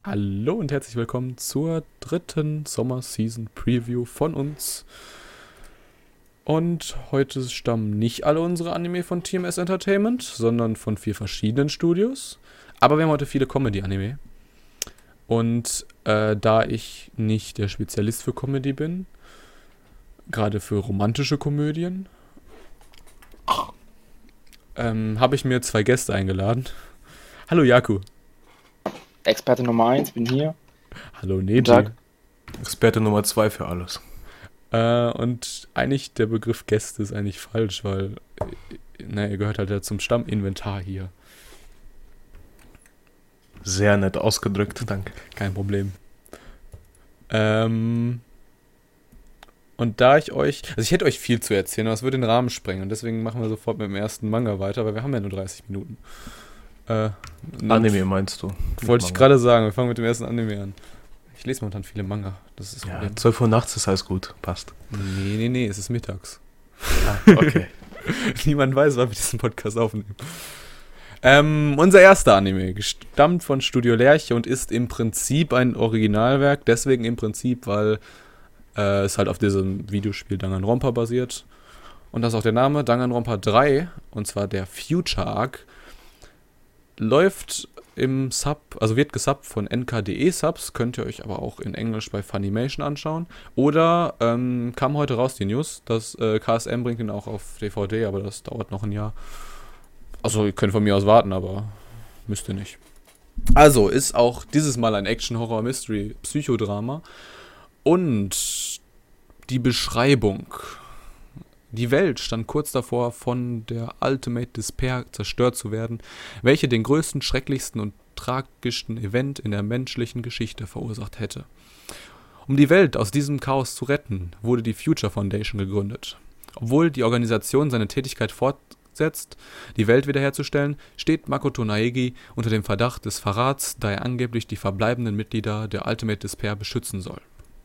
Hallo und herzlich willkommen zur dritten Sommer-Season-Preview von uns. Und heute stammen nicht alle unsere Anime von TMS Entertainment, sondern von 4 verschiedenen Studios. Aber wir haben heute viele Comedy-Anime. Und da ich nicht der Spezialist für Comedy bin, gerade für romantische Komödien, habe ich mir 2 Gäste eingeladen. Hallo Jaku. Experte Nummer 1, bin hier. Hallo Guten Neji. Tag. Experte Nummer 2 für alles. Und eigentlich der Begriff Gäste ist eigentlich falsch, weil ihr gehört halt ja zum Stamminventar hier. Sehr nett ausgedrückt, danke. Kein Problem. Und da ich hätte euch viel zu erzählen, aber es würde den Rahmen sprengen und deswegen machen wir sofort mit dem ersten Manga weiter, weil wir haben ja nur 30 Minuten. Anime meinst du? Wollte ich gerade sagen, wir fangen mit dem ersten Anime an. Ich lese momentan viele Manga, das ist das Ja, Problem. 12 Uhr nachts ist alles gut, passt. Nee, es ist mittags. Okay. Niemand weiß, wann wir diesen Podcast aufnehmen. Unser erster Anime stammt von Studio Lerche und ist im Prinzip ein Originalwerk. Deswegen im Prinzip, weil es halt auf diesem Videospiel Danganronpa basiert. Und das ist auch der Name, Danganronpa 3, und zwar der Future Arc, läuft im Sub, also wird gesubbt von NKDE Subs, könnt ihr euch aber auch in Englisch bei Funimation anschauen. Oder kam heute raus die News, dass KSM bringt ihn auch auf DVD, aber das dauert noch ein Jahr. Also ihr könnt von mir aus warten, aber müsst ihr nicht. Also ist auch dieses Mal ein Action-Horror-Mystery-Psychodrama. Und die Beschreibung. Die Welt stand kurz davor, von der Ultimate Despair zerstört zu werden, welche den größten, schrecklichsten und tragischsten Event in der menschlichen Geschichte verursacht hätte. Um die Welt aus diesem Chaos zu retten, wurde die Future Foundation gegründet. Obwohl die Organisation seine Tätigkeit fortsetzt, die Welt wiederherzustellen, steht Makoto Naegi unter dem Verdacht des Verrats, da er angeblich die verbleibenden Mitglieder der Ultimate Despair beschützen soll.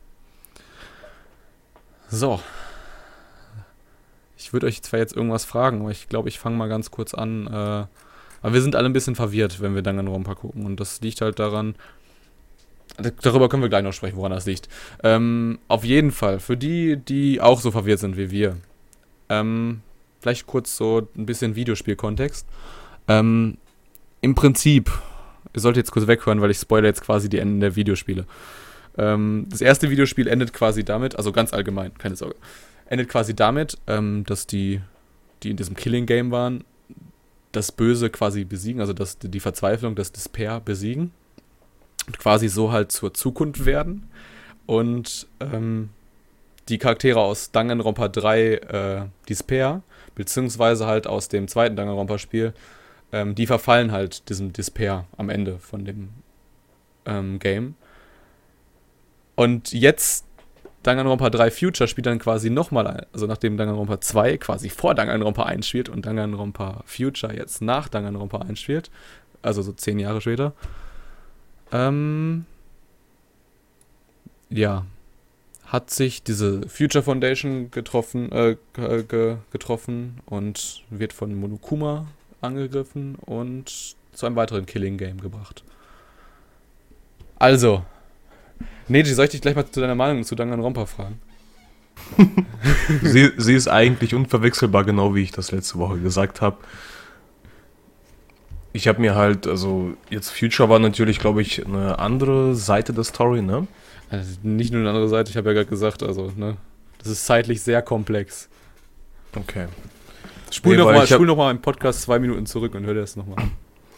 So. Ich würde euch zwar jetzt irgendwas fragen, aber ich glaube, ich fange mal ganz kurz an. Aber wir sind alle ein bisschen verwirrt, wenn wir Danganronpa gucken. Und das liegt halt daran, darüber können wir gleich noch sprechen, woran das liegt. Auf jeden Fall, für die, die auch so verwirrt sind wie wir, vielleicht kurz so ein bisschen Videospielkontext. Im Prinzip, ihr solltet jetzt kurz weghören, weil ich spoilere jetzt quasi die Enden der Videospiele. Das erste Videospiel endet quasi damit, also ganz allgemein, keine Sorge, endet quasi damit, dass die in diesem Killing-Game waren, das Böse quasi besiegen, also die Verzweiflung, das Despair besiegen und quasi so halt zur Zukunft werden. Und die Charaktere aus Danganronpa 3 Despair, beziehungsweise halt aus dem zweiten Danganronpa-Spiel, die verfallen halt diesem Despair am Ende von dem Game. Und jetzt Danganronpa 3 Future spielt dann quasi nochmal, also nachdem Danganronpa 2 quasi vor Danganronpa 1 spielt und Danganronpa Future jetzt nach Danganronpa 1 spielt, also so 10 Jahre später, hat sich diese Future Foundation getroffen und wird von Monokuma angegriffen und zu einem weiteren Killing Game gebracht. Also, Neji, soll ich dich gleich mal zu deiner Meinung zu Danganronpa fragen? Sie ist eigentlich unverwechselbar, genau wie ich das letzte Woche gesagt habe. Ich habe mir halt, also jetzt Future war natürlich, glaube ich, eine andere Seite der Story, ne? Also nicht nur eine andere Seite, ich habe ja gerade gesagt, also, ne? Das ist zeitlich sehr komplex. Okay. Spul noch mal im Podcast 2 Minuten zurück und hör dir das nochmal an.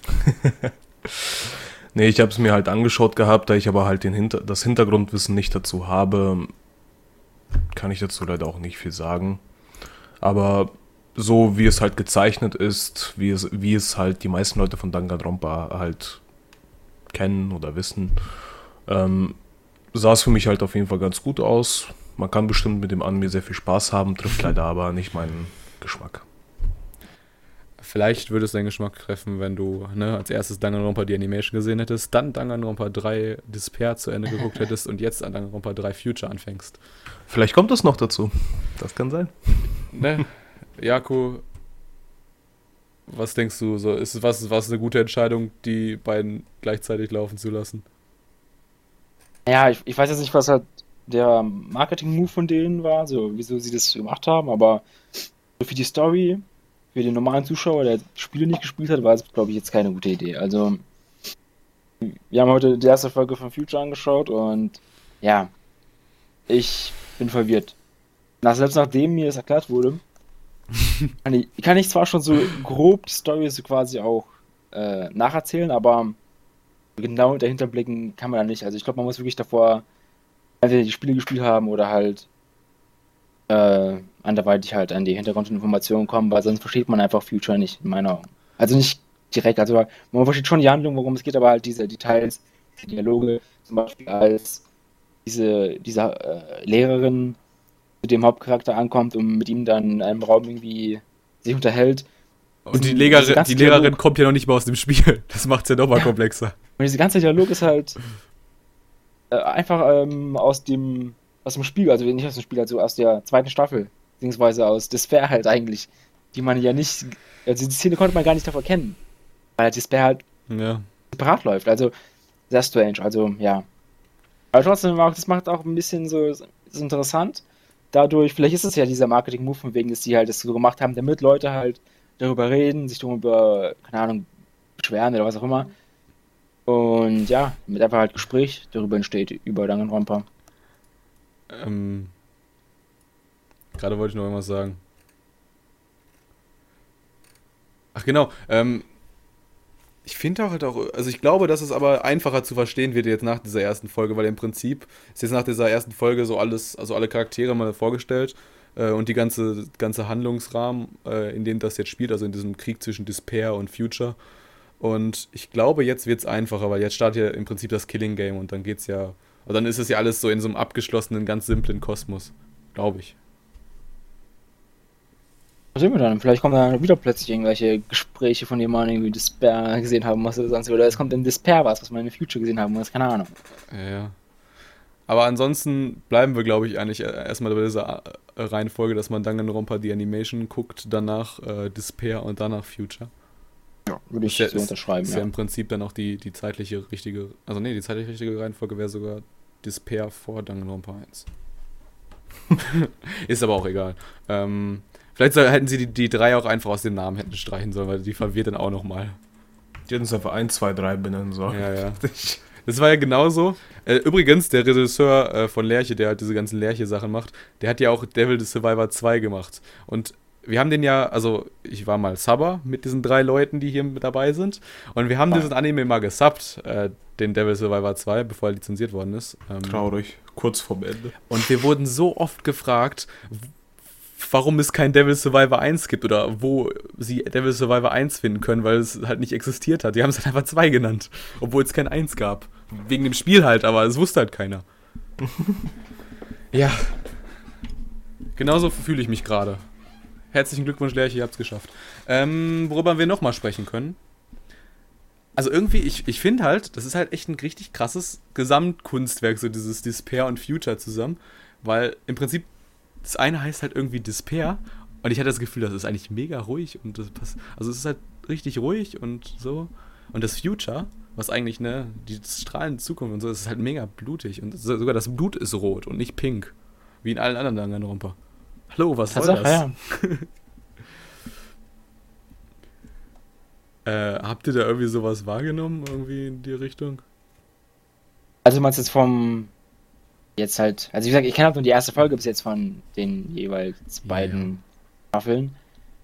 Nee, ich habe es mir halt angeschaut gehabt, da ich aber halt das Hintergrundwissen nicht dazu habe, kann ich dazu leider auch nicht viel sagen. Aber so wie es halt gezeichnet ist, wie es halt die meisten Leute von Danganronpa halt kennen oder wissen, sah es für mich halt auf jeden Fall ganz gut aus. Man kann bestimmt mit dem Anime sehr viel Spaß haben, trifft leider aber nicht meinen Geschmack. Vielleicht würde es deinen Geschmack treffen, wenn du als erstes Danganronpa die Animation gesehen hättest, dann Danganronpa 3 Despair zu Ende geguckt hättest und jetzt an Danganronpa 3 Future anfängst. Vielleicht kommt das noch dazu. Das kann sein. Ne? Jaku, was denkst du? So, war es eine gute Entscheidung, die beiden gleichzeitig laufen zu lassen? Ja, ich weiß jetzt nicht, was halt der Marketing-Move von denen war, so wieso sie das gemacht haben, aber so für die Story, für den normalen Zuschauer, der die Spiele nicht gespielt hat, war es, glaube ich, jetzt keine gute Idee. Also, wir haben heute die erste Folge von Future angeschaut und ja, ich bin verwirrt. Selbst nachdem mir das erklärt wurde, kann ich zwar schon so grob die Story so quasi auch nacherzählen, aber genau dahinter blicken kann man da nicht. Also ich glaube, man muss wirklich davor entweder die Spiele gespielt haben oder halt anderweitig halt an die Hintergrundinformationen kommen, weil sonst versteht man einfach Future nicht, in meiner Augen. Also nicht direkt, also man versteht schon die Handlung, worum es geht, aber halt diese Details, die Dialoge, zum Beispiel als diese Lehrerin mit dem Hauptcharakter ankommt und mit ihm dann in einem Raum irgendwie sich unterhält. Und die Diese ganze Lehrerin Dialog, kommt ja noch nicht mal aus dem Spiel. Das macht's ja noch mal ja, komplexer. und dieser ganze Dialog ist halt einfach aus dem Spiel, also nicht aus dem Spiel, also aus der zweiten Staffel, beziehungsweise aus Despair halt eigentlich, die man ja nicht, also die Szene konnte man gar nicht davor kennen, weil Despair halt Ja. separat läuft, also sehr strange, also ja. Aber trotzdem, das macht auch ein bisschen so, ist interessant, dadurch, vielleicht ist es ja dieser Marketing-Move, von wegen, dass die halt das so gemacht haben, damit Leute halt darüber reden, sich darüber, keine Ahnung, beschweren oder was auch immer. Und ja, mit einfach halt Gespräch darüber entsteht, über Danganronpa. Ähm, Gerade wollte ich noch irgendwas sagen. Ach genau, ich finde auch halt auch, also ich glaube, dass es aber einfacher zu verstehen wird jetzt nach dieser ersten Folge, weil im Prinzip ist jetzt nach dieser ersten Folge so alles, also alle Charaktere mal vorgestellt und die ganze Handlungsrahmen, in dem das jetzt spielt, also in diesem Krieg zwischen Despair und Future. Und ich glaube, jetzt wird es einfacher, weil jetzt startet ja im Prinzip das Killing Game und dann geht's ja, und dann ist es ja alles so in so einem abgeschlossenen, ganz simplen Kosmos, glaube ich. Was sehen wir dann? Vielleicht kommen dann wieder plötzlich irgendwelche Gespräche, von denen man irgendwie Despair gesehen haben muss oder sonst, oder es kommt in Despair was man in Future gesehen haben muss, keine Ahnung. Ja, ja. Aber ansonsten bleiben wir, glaube ich, eigentlich erstmal bei dieser Reihenfolge, dass man Danganronpa die Animation guckt, danach Despair und danach Future. Ja, würde Ist ich ja, so unterschreiben, ist ja ja. im Prinzip dann auch die zeitliche richtige, also nee, die zeitlich richtige Reihenfolge wäre sogar Despair vor Danganronpa 1. Ist aber auch egal. Vielleicht hätten sie die drei auch einfach aus dem Namen hätten streichen sollen, weil die verwirrt dann auch nochmal. Die hätten es einfach 1, 2, 3 benennen sollen. Ja, ja. Das war ja genauso. Übrigens, der Regisseur von Lerche, der halt diese ganzen Lerche-Sachen macht, der hat ja auch Devil the Survivor 2 gemacht. Und wir haben den ja, also ich war mal Subber mit diesen 3 Leuten, die hier mit dabei sind. Und wir haben diesen Anime mal gesubbt, den Devil Survivor 2, bevor er lizenziert worden ist. Traurig, kurz vorm Ende. Und wir wurden so oft gefragt, warum es kein Devil Survivor 1 gibt oder wo sie Devil Survivor 1 finden können, weil es halt nicht existiert hat. Die haben es halt einfach 2 genannt, obwohl es kein 1 gab. Wegen dem Spiel halt, aber es wusste halt keiner. Ja. Genauso fühle ich mich gerade. Herzlichen Glückwunsch, Lerche, ihr habt's geschafft. Worüber wir nochmal sprechen können. Also irgendwie, ich finde halt, das ist halt echt ein richtig krasses Gesamtkunstwerk, so dieses Despair und Future zusammen, weil im Prinzip das eine heißt halt irgendwie Despair und ich hatte das Gefühl, das ist eigentlich mega ruhig und das passt, also es ist halt richtig ruhig und so. Und das Future, was eigentlich, ne, die strahlende Zukunft und so, das ist halt mega blutig und sogar das Blut ist rot und nicht pink, wie in allen anderen Danganronpa. Hallo, was soll Tatsache, das? ja. Habt ihr da irgendwie sowas wahrgenommen, irgendwie in die Richtung? Also du meinst jetzt vom, jetzt halt, also wie gesagt, ich kenne halt nur die erste Folge bis jetzt von den jeweils beiden Staffeln.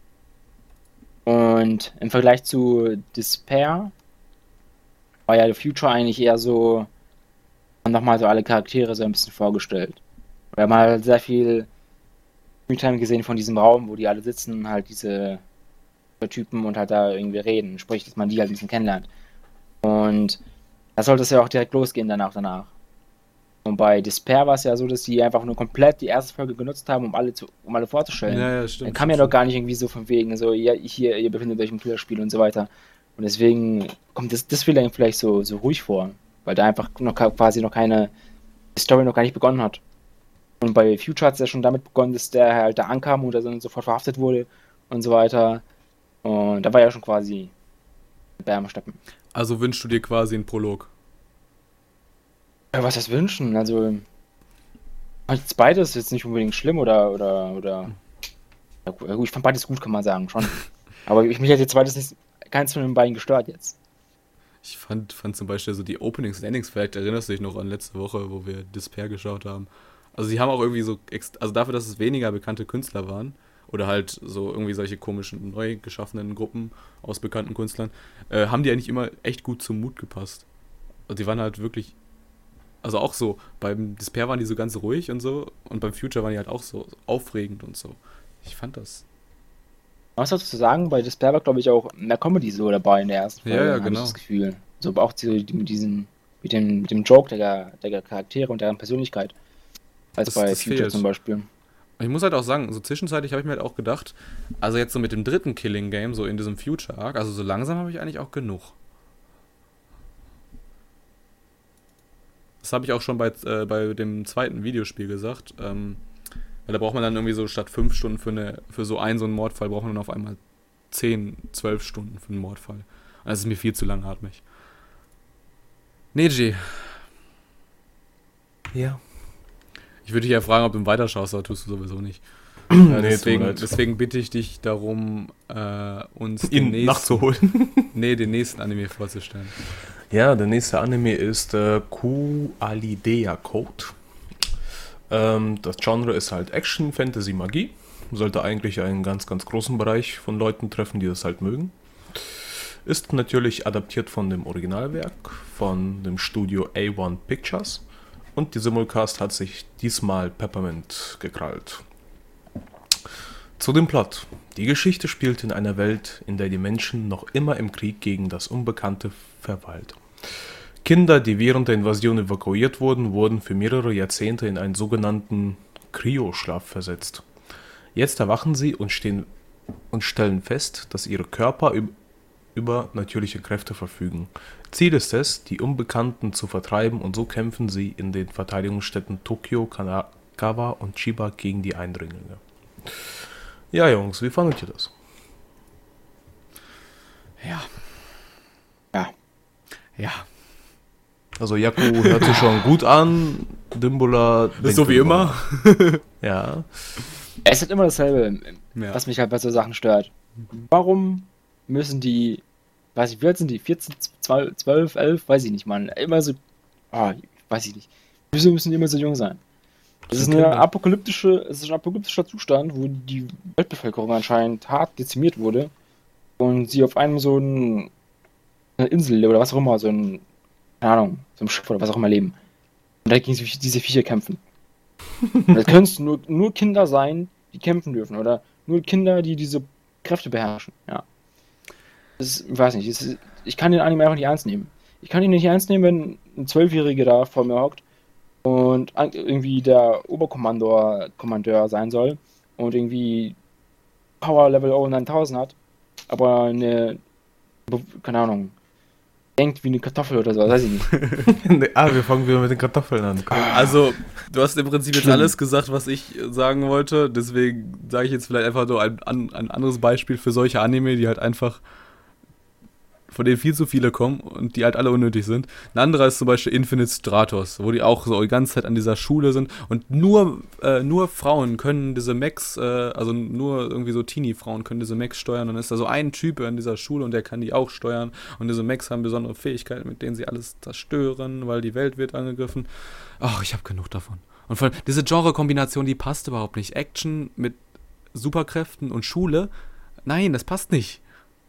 Und im Vergleich zu Despair war ja The Future eigentlich eher so, nochmal so alle Charaktere so ein bisschen vorgestellt. Wir haben halt sehr viel Screentime gesehen von diesem Raum, wo die alle sitzen, halt diese Typen und halt da irgendwie reden. Sprich, dass man die halt ein bisschen kennenlernt. Und da sollte es ja auch direkt losgehen danach. Und bei Despair war es ja so, dass die einfach nur komplett die erste Folge genutzt haben, um alle vorzustellen. Ja, ja, stimmt. Dann kam ja doch gar nicht irgendwie so von wegen, so, ja, hier, ihr befindet euch im Killerspiel und so weiter. Und deswegen kommt das vielleicht so ruhig vor, weil da einfach quasi noch keine Story noch gar nicht begonnen hat. Und bei Future hat es ja schon damit begonnen, dass der halt da ankam und dann sofort verhaftet wurde und so weiter. Und da war ja schon quasi Bär am Steppen. Also wünschst du dir quasi einen Prolog? Ja, was heißt wünschen? Also, jetzt beides jetzt nicht unbedingt schlimm oder. Ja, gut, ich fand beides gut, kann man sagen, schon. Aber mich hat jetzt beides nicht, keins von den beiden gestört jetzt. Ich fand zum Beispiel so die Openings und Endings, vielleicht erinnerst du dich noch an letzte Woche, wo wir Despair geschaut haben. Also die haben auch irgendwie so, also dafür, dass es weniger bekannte Künstler waren, oder halt so irgendwie solche komischen, neu geschaffenen Gruppen aus bekannten Künstlern, haben die eigentlich immer echt gut zum Mut gepasst. Also die waren halt wirklich, also auch so, beim Despair waren die so ganz ruhig und so, und beim Future waren die halt auch so aufregend und so. Ich fand das. Was hast du zu sagen? Bei Despair war, glaube ich, auch mehr Comedy so dabei in der ersten Folge, Ja, habe ich genau. das Gefühl. So, aber auch mit dem Joke der Charaktere und deren Persönlichkeit. Als bei Das Future fehlt. zum Beispiel. Ich muss halt auch sagen, so zwischenzeitlich habe ich mir halt auch gedacht, also jetzt so mit dem dritten Killing Game, so in diesem Future Arc, also so langsam habe ich eigentlich auch genug. Das habe ich auch schon bei dem zweiten Videospiel gesagt. Weil da braucht man dann irgendwie so statt 5 Stunden für so einen Mordfall, braucht man dann auf einmal 10, 12 Stunden für einen Mordfall. Und das ist mir viel zu langatmig. Neji, Ja. ich würde dich ja fragen, ob du weiterschaust, aber tust du sowieso nicht. Nee, tut mir leid. Deswegen bitte ich dich darum, uns Ihn nachzuholen. den nächsten Anime vorzustellen. Ja, der nächste Anime ist Kualidea Code. Das Genre ist halt Action, Fantasy, Magie. Sollte eigentlich einen ganz, ganz großen Bereich von Leuten treffen, die das halt mögen. Ist natürlich adaptiert von dem Originalwerk, von dem Studio A1 Pictures. Und die Simulcast hat sich diesmal Peppermint gekrallt. Zu dem Plot. Die Geschichte spielt in einer Welt, in der die Menschen noch immer im Krieg gegen das Unbekannte verweilt. Kinder, die während der Invasion evakuiert wurden, wurden für mehrere Jahrzehnte in einen sogenannten Kryoschlaf versetzt. Jetzt erwachen sie und stellen fest, dass ihre Körper über natürliche Kräfte verfügen. Ziel ist es, die Unbekannten zu vertreiben, und so kämpfen sie in den Verteidigungsstädten Tokio, Kanagawa und Chiba gegen die Eindringlinge. Ja, Jungs, wie fandet ihr das? Ja. Ja. Ja. Also Jaco hört sich schon gut an, Dimbula... Das ist so wie immer. Ja. Es ist immer dasselbe, Ja. was mich halt bei so Sachen stört. Warum müssen die, weiß ich, wie alt sind die? 14, 12, 11? Weiß ich nicht, Mann. Immer so, weiß ich nicht. Wieso müssen die immer so jung sein? Es ist ein apokalyptischer Zustand, wo die Weltbevölkerung anscheinend hart dezimiert wurde und sie auf einem so eine Insel oder was auch immer, keine Ahnung, so einem Schiff oder was auch immer leben. Und da gegen diese Viecher kämpfen. Und das können es nur Kinder sein, die kämpfen dürfen. Oder nur Kinder, die diese Kräfte beherrschen. Ja. Ich weiß nicht. Ich kann den Anime einfach nicht ernst nehmen. Ich kann ihn nicht ernst nehmen, wenn ein Zwölfjähriger da vor mir hockt und irgendwie der Oberkommandeur sein soll und irgendwie Power Level over 9000 hat, aber keine Ahnung, denkt wie eine Kartoffel oder so, weiß ich nicht. Wir fangen wieder mit den Kartoffeln an. Also, du hast im Prinzip jetzt alles gesagt, was ich sagen wollte. Deswegen sage ich jetzt vielleicht einfach nur ein anderes Beispiel für solche Anime, die halt einfach, von denen viel zu viele kommen und die halt alle unnötig sind. Ein anderer ist zum Beispiel Infinite Stratos, wo die auch so die ganze Zeit an dieser Schule sind und nur Frauen können diese Mechs, also nur irgendwie so Teenie-Frauen können diese Mechs steuern. Und dann ist da so ein Typ an dieser Schule und der kann die auch steuern. Und diese Mechs haben besondere Fähigkeiten, mit denen sie alles zerstören, weil die Welt wird angegriffen. Ach, ich habe genug davon. Und vor allem, diese Genre-Kombination, die passt überhaupt nicht. Action mit Superkräften und Schule, nein, das passt nicht.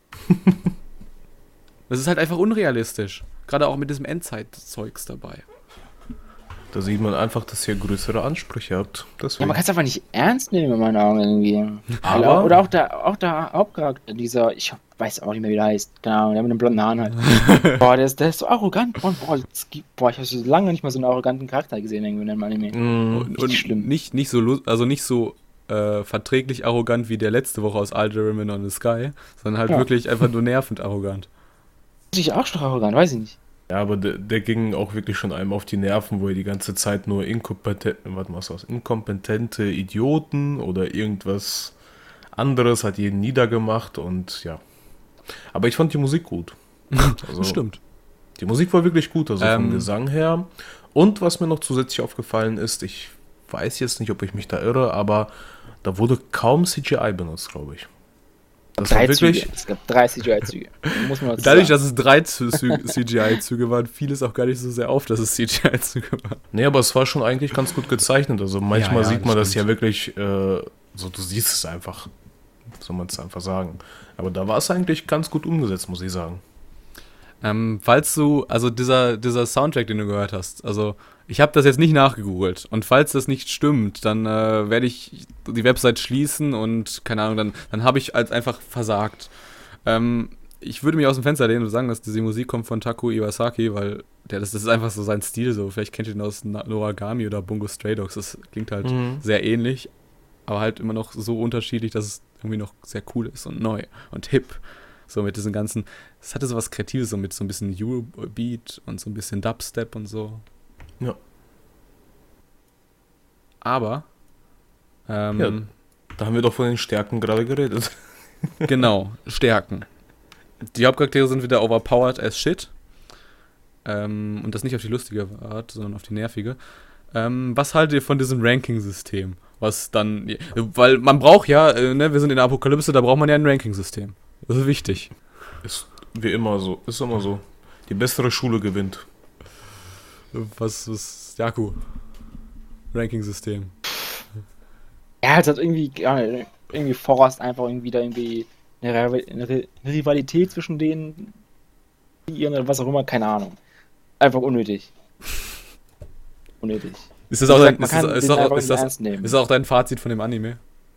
Das ist halt einfach unrealistisch. Gerade auch mit diesem Endzeit-Zeugs dabei. Da sieht man einfach, dass ihr größere Ansprüche habt. Ja, Deswegen. man kann es einfach nicht ernst nehmen in meinen Augen irgendwie. Aber- Oder auch der Hauptcharakter, ich weiß auch nicht mehr, wie der heißt. Genau, der mit den blonden Haaren halt. Boah, der ist so arrogant. Ich habe so lange nicht mal so einen arroganten Charakter gesehen irgendwie in einem Anime. Und schlimm. nicht so verträglich arrogant wie der letzte Woche aus Alderman on the Sky, sondern halt Ja. wirklich einfach nur nervend arrogant. Ich auch schon arrogant, weiß ich nicht. Ja, aber der ging auch wirklich schon einem auf die Nerven, wo er die ganze Zeit nur inkompetente Idioten oder irgendwas anderes hat jeden niedergemacht und ja. Aber ich fand die Musik gut. Also, Stimmt. Die Musik war wirklich gut, also vom Ähm. Gesang her. Und was mir noch zusätzlich aufgefallen ist, ich weiß jetzt nicht, ob ich mich da irre, aber da wurde kaum CGI benutzt, glaube ich. Das war wirklich. Es gab 3 CGI-Züge. Muss man dazu Dadurch, sagen. dass es 3 CGI-Züge waren, fiel es auch gar nicht so sehr auf, dass es CGI-Züge waren. Nee, aber es war schon eigentlich ganz gut gezeichnet. Also manchmal Ja, sieht man das das ja wirklich, so du siehst es einfach, soll man es einfach sagen. Aber da war es eigentlich ganz gut umgesetzt, muss ich sagen. Falls du, also dieser Soundtrack, den du gehört hast, also ich habe das jetzt nicht nachgegoogelt und falls das nicht stimmt, dann werde ich die Website schließen und keine Ahnung, dann habe ich als einfach versagt. Ich würde mich aus dem Fenster lehnen und sagen, dass diese Musik kommt von Taku Iwasaki, weil das ist einfach so sein Stil, so vielleicht kennt ihr ihn aus Noragami oder Bungo Stray Dogs, das klingt halt sehr ähnlich, aber halt immer noch so unterschiedlich, dass es irgendwie noch sehr cool ist und neu und hip. So mit diesen ganzen, es hatte so was Kreatives, so mit so ein bisschen Eurobeat und so ein bisschen Dubstep und so. Ja. Aber, Ja. Da haben wir doch von den Stärken gerade geredet. genau, Stärken. Die Hauptcharaktere sind wieder overpowered as shit. Und das nicht auf die lustige Art, sondern auf die nervige. Was haltet ihr von diesem Ranking-System? Was dann, weil man braucht ja, ne, wir sind in der Apokalypse, da braucht man ja ein Ranking-System. Das ist wichtig. Ist wie immer so. Ist immer so. Die bessere Schule gewinnt. Was ist Jaku? Ranking-System. Ja, es hat irgendwie Forrest einfach irgendwie da irgendwie eine Rivalität zwischen denen, ihren oder was auch immer, keine Ahnung. Einfach unnötig. Unnötig. Ist das auch Wie gesagt, dein, man kann den einfach nicht ernst ist nehmen. das auch dein Fazit von dem Anime?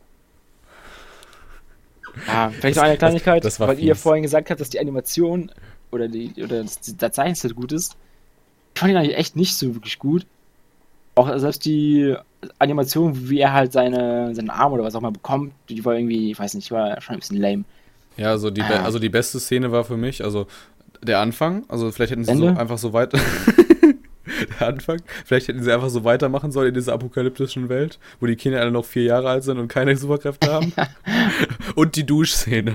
Ja, vielleicht noch eine Kleinigkeit, das war weil ihr fies. vorhin gesagt habt, dass die Animation oder der Zeichenstil gut ist. Ich fand ihn eigentlich echt nicht so wirklich gut. Auch selbst die Animation, wie er halt seinen Arm oder was auch mal bekommt, die war irgendwie, ich weiß nicht, die war schon ein bisschen lame. Ja, also die beste Szene war für mich, also der Anfang, also vielleicht hätten sie Ende? so einfach so weiter. Der Anfang, vielleicht hätten sie einfach so weitermachen sollen in dieser apokalyptischen Welt, wo die Kinder alle noch 4 Jahre alt sind und keine Superkräfte haben. Und die Duschszene.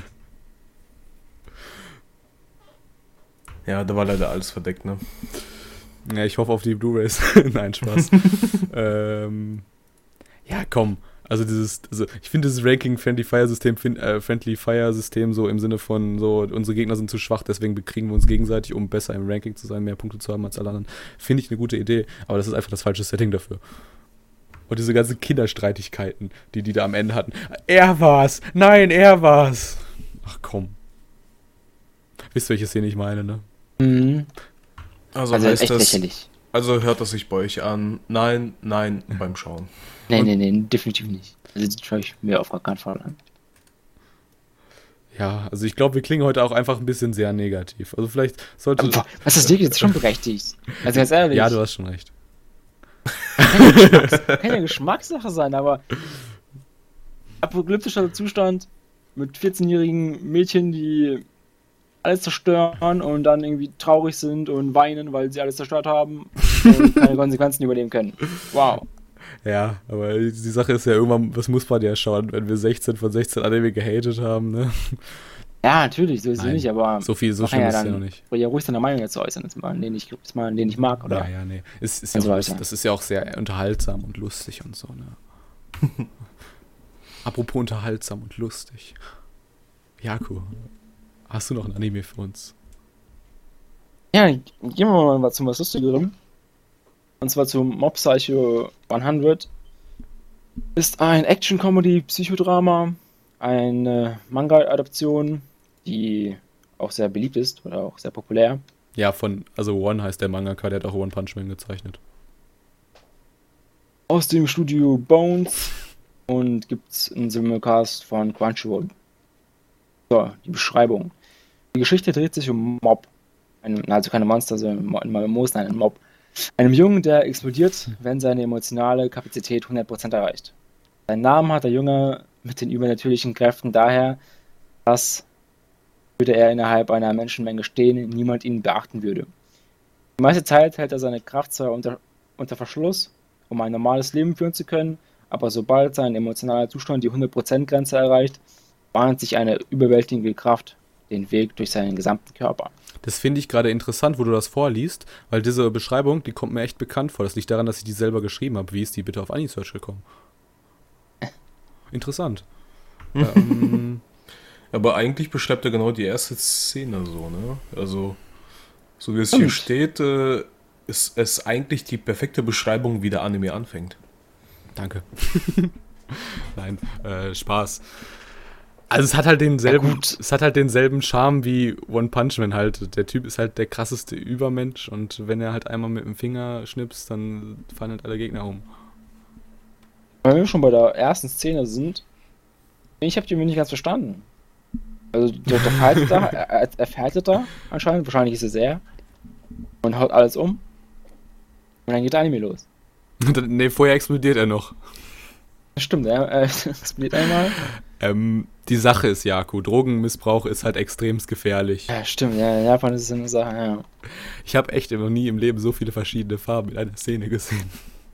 Ja, da war leider alles verdeckt, ne? Ja, ich hoffe auf die Blu-rays. Nein, Spaß. Ja, komm. Also ich finde dieses Ranking-Friendly Fire-System so im Sinne von so, unsere Gegner sind zu schwach, deswegen bekriegen wir uns gegenseitig, um besser im Ranking zu sein, mehr Punkte zu haben als alle anderen. Finde ich eine gute Idee, aber das ist einfach das falsche Setting dafür. Und diese ganzen Kinderstreitigkeiten, die da am Ende hatten. Er war's! Nein, er war's! Ach komm. Wisst ihr, welche Szene ich meine, ne? Mhm. Also Also heißt echt das, lächerlich. also hört das sich bei euch an. Nein, nein, beim Schauen. Nee, definitiv nicht. Also das schaue ich mir auf gar keinen Fall an. Ja, also ich glaube, wir klingen heute auch einfach ein bisschen sehr negativ. Also vielleicht sollte... Aber was ist das jetzt schon berechtigt? Also ganz ehrlich, Ja, du hast schon recht. kann ja Geschmackssache sein, aber apokalyptischer Zustand mit 14-jährigen Mädchen, die alles zerstören und dann irgendwie traurig sind und weinen, weil sie alles zerstört haben und keine Konsequenzen überleben können. Wow. Ja, aber die Sache ist ja irgendwann, was muss man ja schauen, wenn wir 16 von 16 Anime gehatet haben, ne? Ja, natürlich, so ist es Nein, nicht, aber so schlimm ist ja es ja noch nicht. ja ruhig seine Meinung dazu äußern, den ich mag, oder? Ja, nee. Ist ja Und so auch, weiter. das ist ja auch sehr unterhaltsam und lustig und so, ne? Apropos unterhaltsam und lustig. Jaku, hast du noch ein Anime für uns? Ja, gehen wir mal zu was Lustigerem. Und zwar zu Mob Psycho 100. Ist ein Action-Comedy-Psychodrama, eine Manga-Adaption, die auch sehr beliebt ist oder auch sehr populär. Ja, also One heißt der Mangaka, der hat auch One Punch Man gezeichnet. Aus dem Studio Bones und gibt es einen Simulcast von Crunchyroll. So, die Beschreibung. Die Geschichte dreht sich um Mob. Also keine Monster, sondern einen Mob. Einem Jungen, der explodiert, wenn seine emotionale Kapazität 100% erreicht. Seinen Namen hat der Junge mit den übernatürlichen Kräften daher, dass, würde er innerhalb einer Menschenmenge stehen, niemand ihn beachten würde. Die meiste Zeit hält er seine Kraft zwar unter Verschluss, um ein normales Leben führen zu können, aber sobald sein emotionaler Zustand die 100%-Grenze erreicht, bahnt sich eine überwältigende Kraft den Weg durch seinen gesamten Körper. Das finde ich gerade interessant, wo du das vorliest, weil diese Beschreibung, die kommt mir echt bekannt vor. Das liegt daran, dass ich die selber geschrieben habe. Wie ist die bitte auf Anisearch gekommen? Interessant. Aber eigentlich beschreibt er genau die erste Szene so, ne? Also, so wie es hier steht, ist es eigentlich die perfekte Beschreibung, wie der Anime anfängt. Danke. Nein, Spaß. Also es hat halt denselben Charme wie One Punch Man halt. Der Typ ist halt der krasseste Übermensch und wenn er halt einmal mit dem Finger schnipst, dann fallen halt alle Gegner um. Wenn wir schon bei der ersten Szene sind, ich habe die mir nicht ganz verstanden. Also der fightet da, er fightet da anscheinend, wahrscheinlich ist es er und haut alles um und dann geht der Anime los. Ne, vorher explodiert er noch. Das stimmt, er explodiert einmal. Die Sache ist, Jaku, Drogenmissbrauch ist halt extremst gefährlich. Ja, stimmt, ja, in Japan ist es eine Sache, ja. Ich habe echt noch nie im Leben so viele verschiedene Farben in einer Szene gesehen.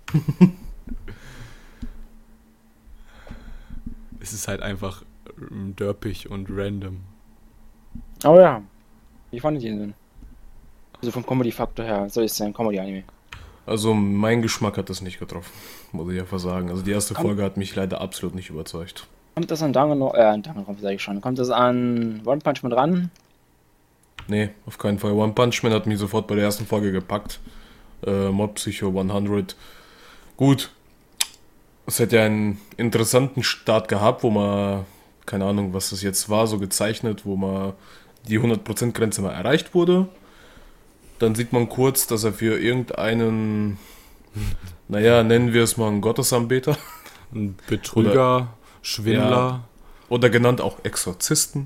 Es ist halt einfach derpig und random. Aber ja, wie fandet ihr den denn? Also vom Comedy-Faktor her, soll ich sagen, Comedy-Anime. Also mein Geschmack hat das nicht getroffen, muss ich einfach sagen. Also die erste Folge hat mich leider absolut nicht überzeugt. Kommt das an Danganronpa, sag ich schon. Kommt das an One Punch Man ran? Nee, auf keinen Fall. One Punch Man hat mich sofort bei der ersten Folge gepackt. Mob Psycho 100. Gut, es hätte ja einen interessanten Start gehabt, wo man, keine Ahnung, was das jetzt war, so gezeichnet, wo man die 100%-Grenze mal erreicht wurde. Dann sieht man kurz, dass er für irgendeinen, naja, nennen wir es mal einen Gottesanbeter. Ein Betrüger, Schwindler. Ja, oder genannt auch Exorzisten.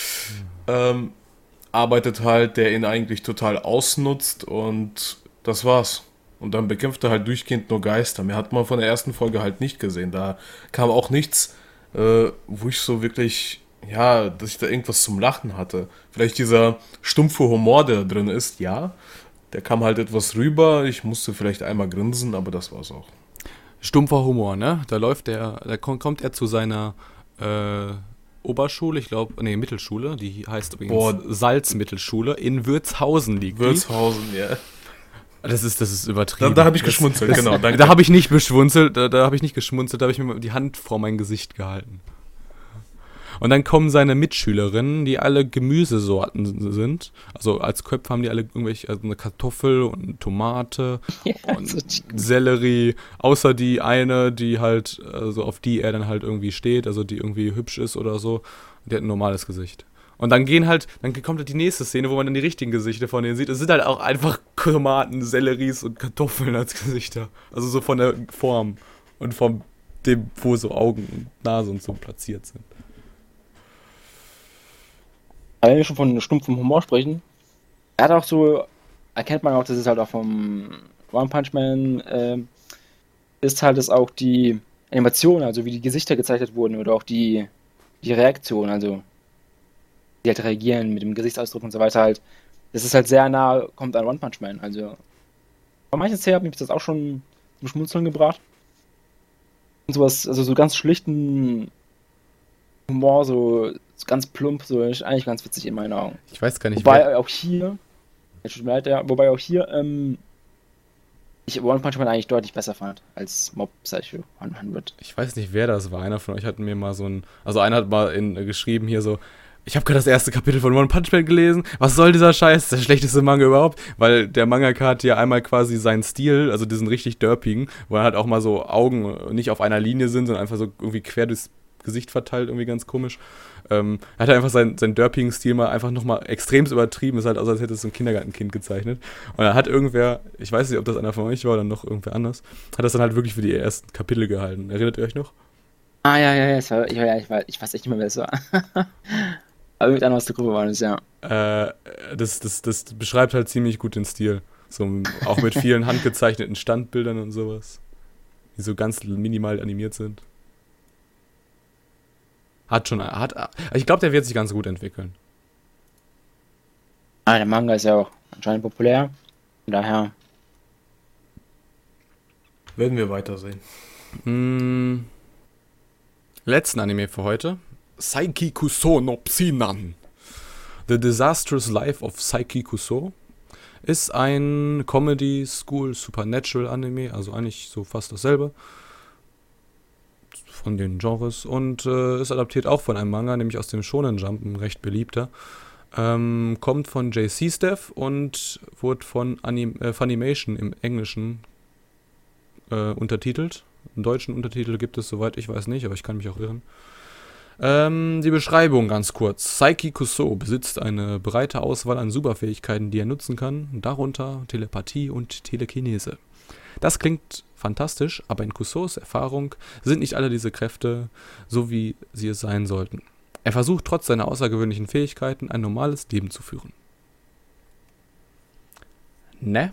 Arbeitet halt, der ihn eigentlich total ausnutzt und das war's. Und dann bekämpft er halt durchgehend nur Geister. Mehr hat man von der ersten Folge halt nicht gesehen. Da kam auch nichts, wo ich so wirklich, ja, dass ich da irgendwas zum Lachen hatte. Vielleicht dieser stumpfe Humor, der da drin ist, ja. Der kam halt etwas rüber. Ich musste vielleicht einmal grinsen, aber das war's auch. Stumpfer Humor, ne? Da kommt er zu seiner Oberschule, ich glaube, Mittelschule, die heißt übrigens Salzmittelschule, in Würzhausen liegt Würzhausen, ja. Das ist übertrieben. Da habe ich geschmunzelt, genau. Da habe ich nicht geschmunzelt, da habe ich mir die Hand vor mein Gesicht gehalten. Und dann kommen seine Mitschülerinnen, die alle Gemüsesorten sind. Also als Köpfe haben die alle irgendwelche, also eine Kartoffel und eine Tomate und so Sellerie. Außer die eine, die halt, also auf die er dann halt irgendwie steht, also die irgendwie hübsch ist oder so. Die hat ein normales Gesicht. Und dann kommt halt die nächste Szene, wo man dann die richtigen Gesichter von denen sieht. Es sind halt auch einfach Tomaten, Selleries und Kartoffeln als Gesichter. Also so von der Form und von dem, wo so Augen und Nase und so platziert sind. Wenn wir schon von stumpfem Humor sprechen, er hat auch so, erkennt man auch, dass es halt auch vom One Punch Man ist halt, dass auch die Animation, also wie die Gesichter gezeichnet wurden oder auch die Reaktion, also die halt reagieren mit dem Gesichtsausdruck und so weiter halt, das ist halt sehr nah, kommt an One Punch Man, also von manchen her hat mich das auch schon zum Schmunzeln gebracht. Und sowas, also so ganz schlichten Humor, so ganz plump, so ist eigentlich ganz witzig in meinen Augen. Ich weiß gar nicht, wobei auch hier ich One Punch Man eigentlich deutlich besser fand als Mob Psycho 100. Ich weiß nicht, wer das war. Einer von euch hat mir mal einer hat mal geschrieben hier so, ich habe gerade das erste Kapitel von One Punch Man gelesen. Was soll dieser Scheiß? Der schlechteste Manga überhaupt. Weil der Mangaka hat ja einmal quasi seinen Stil, also diesen richtig derpigen, wo dann halt auch mal so Augen nicht auf einer Linie sind, sondern einfach so irgendwie quer durchs Gesicht verteilt, irgendwie ganz komisch. Hat er einfach seinen derpigen Stil mal einfach nochmal extremst übertrieben. Ist halt aus, als hätte es so ein Kindergartenkind gezeichnet. Und dann hat irgendwer, ich weiß nicht, ob das einer von euch war oder noch irgendwer anders, hat das dann halt wirklich für die ersten Kapitel gehalten. Erinnert ihr euch noch? Ah, ja, ich weiß echt nicht mehr, wer es war. Aber mit einer aus der Gruppe war das, ja. Das beschreibt halt ziemlich gut den Stil. So, auch mit vielen handgezeichneten Standbildern und sowas. Die so ganz minimal animiert sind. Ich glaube, der wird sich ganz gut entwickeln. Der Manga ist ja auch anscheinend populär. Von daher. Werden wir weitersehen. Letzten Anime für heute. Saiki Kuso no Psinan. The Disastrous Life of Saiki Kuso ist ein Comedy, School, Supernatural Anime, also eigentlich so fast dasselbe von den Genres und ist adaptiert auch von einem Manga, nämlich aus dem Shonen Jump, ein recht beliebter. Kommt von JC Staff und wurde von Funimation im Englischen untertitelt. Einen deutschen Untertitel gibt es, soweit ich weiß nicht, aber ich kann mich auch irren. Die Beschreibung ganz kurz. Saiki Kuso besitzt eine breite Auswahl an Superfähigkeiten, die er nutzen kann, darunter Telepathie und Telekinese. Das klingt fantastisch, aber in Kusos Erfahrung sind nicht alle diese Kräfte so, wie sie es sein sollten. Er versucht trotz seiner außergewöhnlichen Fähigkeiten ein normales Leben zu führen. Ne?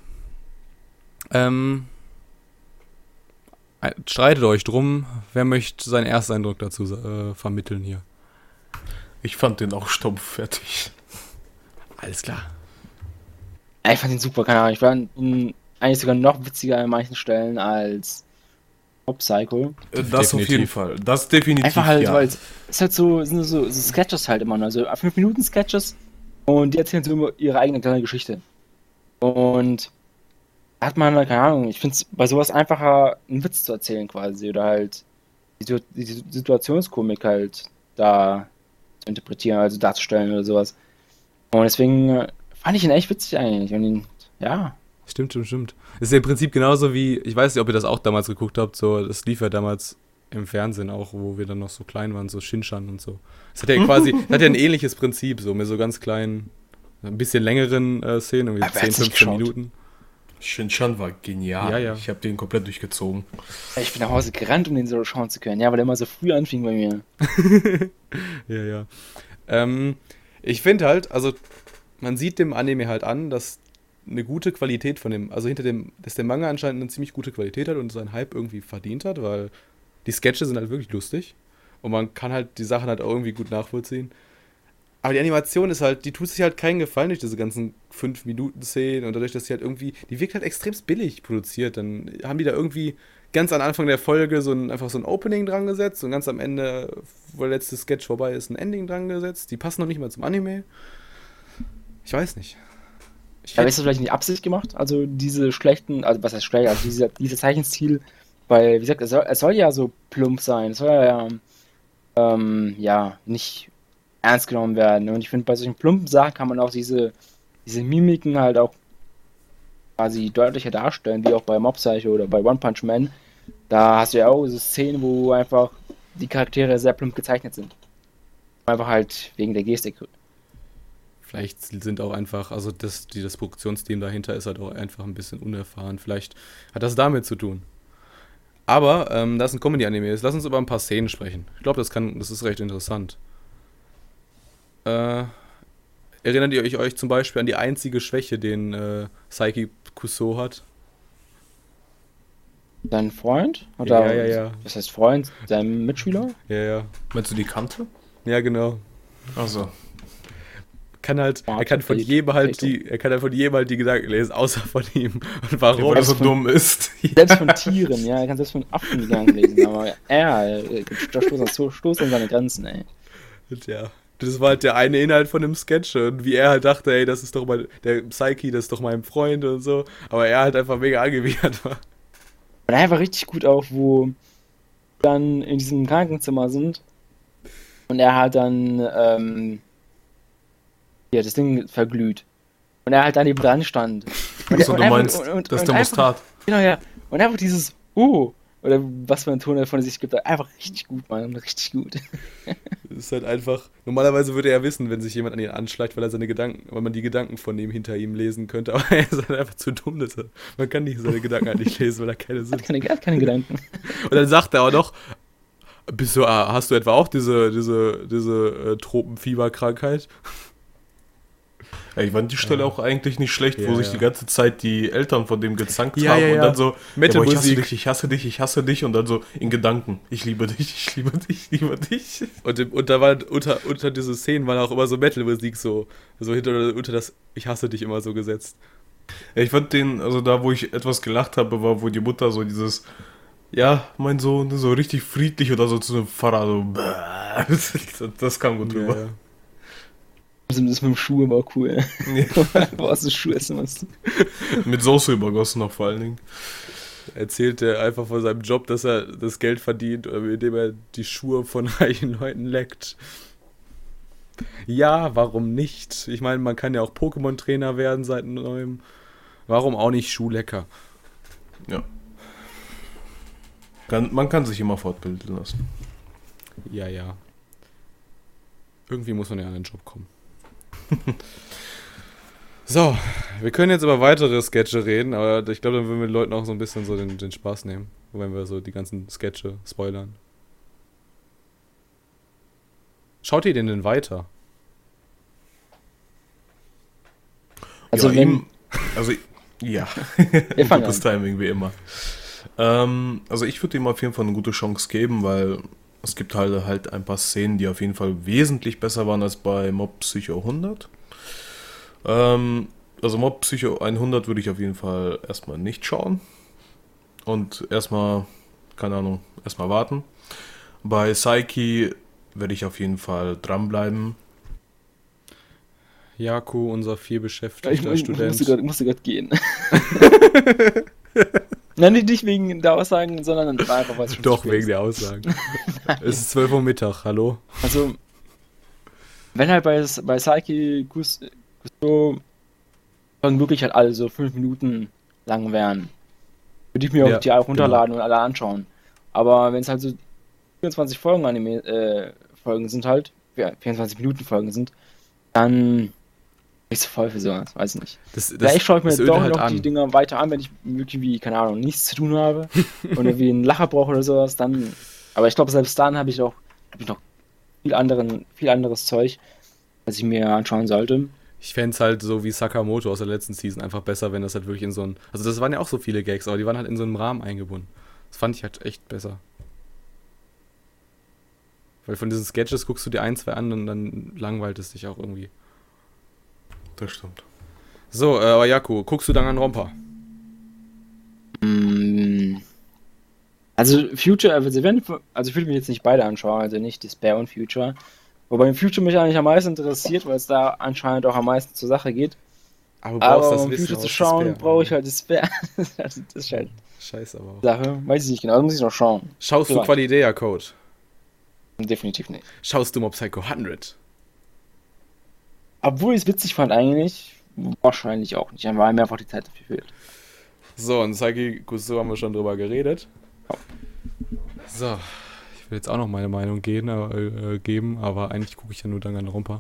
Streitet euch drum, wer möchte seinen Ersteindruck dazu vermitteln hier? Ich fand den auch stumpf fertig. Alles klar. Ich fand ihn super, keine Ahnung. Ich fand ihn eigentlich sogar noch witziger an manchen Stellen als Mob Psycho. Das Definitiv. auf jeden Fall. Das definitiv, Einfach halt, ja. weil es ist halt sind so Sketches halt immer, also 5 Minuten Sketches und die erzählen so immer ihre eigene kleine Geschichte. Und da hat man, keine Ahnung, ich finde es bei sowas einfacher, einen Witz zu erzählen quasi oder halt die Situationskomik halt da zu interpretieren, also darzustellen oder sowas. Und deswegen fand ich ihn echt witzig eigentlich und ihn, ja. Stimmt. Ist ja im Prinzip genauso wie, ich weiß nicht, ob ihr das auch damals geguckt habt, so, das lief ja damals im Fernsehen auch, wo wir dann noch so klein waren, so Shinchan und so. Es hat ja quasi, hat ja ein ähnliches Prinzip, so mit so ganz kleinen, ein bisschen längeren Szenen, irgendwie 10, 15 Minuten. Shinchan war genial. Ja. Ich habe den komplett durchgezogen. Ich bin nach Hause gerannt, um den so schauen zu können. Ja, weil der immer so früh anfing bei mir. Ja. Ich finde halt, also man sieht dem Anime halt an, dass eine gute Qualität von dem, also dass der Manga anscheinend eine ziemlich gute Qualität hat und seinen Hype irgendwie verdient hat, weil die Sketche sind halt wirklich lustig und man kann halt die Sachen halt auch irgendwie gut nachvollziehen. Aber die Animation ist halt, die tut sich halt keinen Gefallen durch diese ganzen 5-Minuten-Szenen und dadurch, dass sie halt irgendwie, die wirkt halt extremst billig produziert. Dann haben die da irgendwie ganz am Anfang der Folge einfach so ein Opening dran gesetzt und ganz am Ende, wo der letzte Sketch vorbei ist, ein Ending dran gesetzt. Die passen noch nicht mal zum Anime. Ich weiß nicht. Aber ist das vielleicht nicht Absicht gemacht? Also diese schlechten, also was heißt schlecht, also dieser Zeichenstil, weil, wie gesagt, es soll ja so plump sein, es soll ja nicht ernst genommen werden. Und ich finde, bei solchen plumpen Sachen kann man auch diese Mimiken halt auch quasi deutlicher darstellen, wie auch bei Mob Psycho oder bei One Punch Man. Da hast du ja auch so Szenen, wo einfach die Charaktere sehr plump gezeichnet sind. Einfach halt wegen der Gestik. Vielleicht sind auch einfach, also das Produktionsteam dahinter ist halt auch einfach ein bisschen unerfahren. Vielleicht hat das damit zu tun. Aber, da es ein Comedy-Anime ist, lass uns über ein paar Szenen sprechen. Ich glaube, das ist recht interessant. Erinnert ihr euch zum Beispiel an die einzige Schwäche, den Saiki Kuso hat? Dein Freund? Oder Ja. Was heißt Freund? Dein Mitschüler? Ja. Meinst du die Kante? Ja, genau. Also. Er kann von jedem halt die Gedanken lesen, außer von ihm. Und warum er so dumm ist. Selbst von Tieren, ja, er kann selbst von Affen die Gedanken lesen, aber er stoßt an seine Grenzen, ey. Und ja, das war halt der eine Inhalt von dem Sketch und wie er halt dachte, ey, das ist doch der Psyche, das ist doch mein Freund und so, aber er halt einfach mega angewidert war. Und einfach richtig gut auch, wo dann in diesem Krankenzimmer sind und er halt dann das Ding verglüht. Und er halt daneben dran stand. Und du meinst, das ist der Mustat. Genau, ja. Und einfach dieses oder was für ein Ton er von sich gibt, einfach richtig gut, Mann. Richtig gut. Das ist halt einfach, normalerweise würde er wissen, wenn sich jemand an ihn anschleicht, weil man die Gedanken von ihm hinter ihm lesen könnte, aber er ist halt einfach zu dumm, man kann nicht seine Gedanken eigentlich lesen, weil er keine sind. Er hat keine Gedanken. Und dann sagt er auch noch, hast du etwa auch diese Tropenfieberkrankheit? Ja, ich fand die Stelle auch eigentlich nicht schlecht, wo sich die ganze Zeit die Eltern von dem gezankt haben und dann so, ich hasse dich und dann so in Gedanken, ich liebe dich. Und da war unter diese Szenen war auch immer so Metal-Musik so unter das ich hasse dich immer so gesetzt. Ja, ich fand also da, wo ich etwas gelacht habe, war, wo die Mutter so dieses, ja, mein Sohn, so richtig friedlich oder so zu einem Pfarrer, so, das kam gut rüber. Das mit dem Schuh aber auch cool. Ja. Wo hast du Schuh essen musst? Mit Soße übergossen noch vor allen Dingen. Erzählt er einfach von seinem Job, dass er das Geld verdient, indem er die Schuhe von reichen Leuten leckt. Ja, warum nicht? Ich meine, man kann ja auch Pokémon-Trainer werden seit neuem. Warum auch nicht Schuhlecker? Ja. Man kann sich immer fortbilden lassen. Ja, ja. Irgendwie muss man ja an den Job kommen. So, wir können jetzt über weitere Sketche reden, aber ich glaube, dann würden wir den Leuten auch so ein bisschen so den Spaß nehmen, wenn wir so die ganzen Sketche spoilern. Schaut ihr den denn weiter? Also ja, wenn... ja. Wir fangen Gutes an. Timing, wie immer. Also ich würde ihm auf jeden Fall eine gute Chance geben, weil es gibt halt ein paar Szenen, die auf jeden Fall wesentlich besser waren als bei Mob Psycho 100. Also Mob Psycho 100 würde ich auf jeden Fall erstmal nicht schauen. Und erstmal, keine Ahnung, erstmal warten. Bei Psyche werde ich auf jeden Fall dranbleiben. Jaku, unser vielbeschäftigter Ich Student. musste gerade gehen. Nein, nicht wegen der Aussagen, sondern einfach, weil es schon zu Doch, spät wegen ist. der Aussagen. Es ist 12 Uhr Mittag, hallo? Also, wenn halt bei Psyche Gusto Folgen wirklich halt alle so 5 Minuten lang wären, würde ich mir Ja, auch die alle runterladen und alle anschauen. Aber wenn es halt so 24 Folgen Folgen sind halt, 24 Minuten Folgen sind, dann bin ich so voll für sowas, weiß ich nicht. Vielleicht schaue ich mir das doch ödet halt noch an. die Dinger weiter an, wenn ich wirklich wie, keine Ahnung, nichts zu tun habe und irgendwie einen Lacher brauche oder sowas, dann. Aber ich glaube, selbst dann habe ich noch viel anderes Zeug, was ich mir anschauen sollte. Ich fände es halt so wie Sakamoto aus der letzten Season einfach besser, wenn das halt wirklich in so ein... Also das waren ja auch so viele Gags, aber die waren halt in so einem Rahmen eingebunden. Das fand ich halt echt besser. Weil von diesen Sketches guckst du dir 1, 2 an und dann langweilt es dich auch irgendwie. Das stimmt. So, aber Jaku, guckst du Danganronpa? Also Future, also ich würde mir jetzt nicht beide anschauen, also nicht Despair und Future. Wobei Future mich eigentlich am meisten interessiert, weil es da anscheinend auch am meisten zur Sache geht. Aber du brauchst Aber das um Wissen Future zu aus schauen, Despair. brauche ich halt Despair. Das ist halt Scheiße aber auch. Sache. Weiß ich nicht genau, das muss ich noch schauen. Schaust du Vielleicht. Qualidea Code? Definitiv nicht. Schaust du Mob Psycho 100? Obwohl ich es witzig fand eigentlich, wahrscheinlich auch nicht, weil mir einfach die Zeit dafür fehlt. So, und Saiki Kuso haben wir schon drüber geredet. Ja. So, ich will jetzt auch noch meine Meinung geben, aber eigentlich gucke ich ja nur Danganronpa.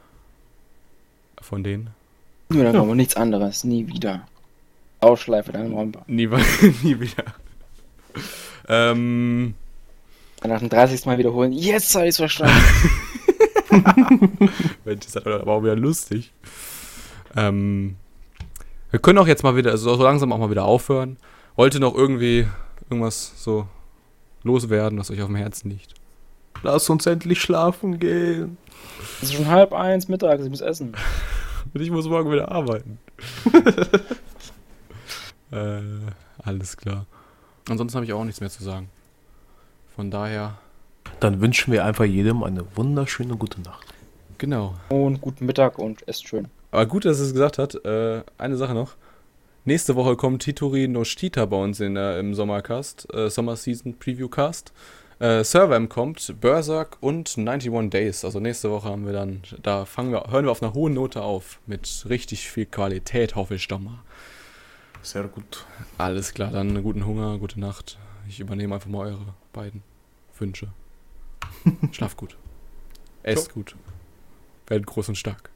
Von denen. Nur dann aber nichts anderes, nie wieder. Ausschleife dann Romper. Nie wieder. Nach dem 30. Mal wiederholen, jetzt habe ich es verstanden. Das ist aber auch wieder lustig. Wir können auch jetzt mal wieder, also so langsam auch mal wieder aufhören. Wollte noch irgendwie irgendwas so loswerden, was euch auf dem Herzen liegt. Lass uns endlich schlafen gehen. Es ist schon 12:30 mittags, ich muss essen. Und ich muss morgen wieder arbeiten. Alles klar. Ansonsten habe ich auch nichts mehr zu sagen. Von daher, Dann wünschen wir einfach jedem eine wunderschöne gute Nacht. genau. Und guten Mittag und esst schön. Aber gut, dass es gesagt hat. Eine Sache noch. Nächste Woche kommt Hitori no Shita bei uns im Sommercast, Summer Season Preview Cast. Servam kommt, Berserk und 91 Days. Also nächste Woche haben wir dann, hören wir auf einer hohen Note auf. Mit richtig viel Qualität, hoffe ich doch mal. Sehr gut. Alles klar, dann guten Hunger, gute Nacht. Ich übernehme einfach mal eure beiden Wünsche. Schlaf gut. Esst gut. Werdet groß und stark.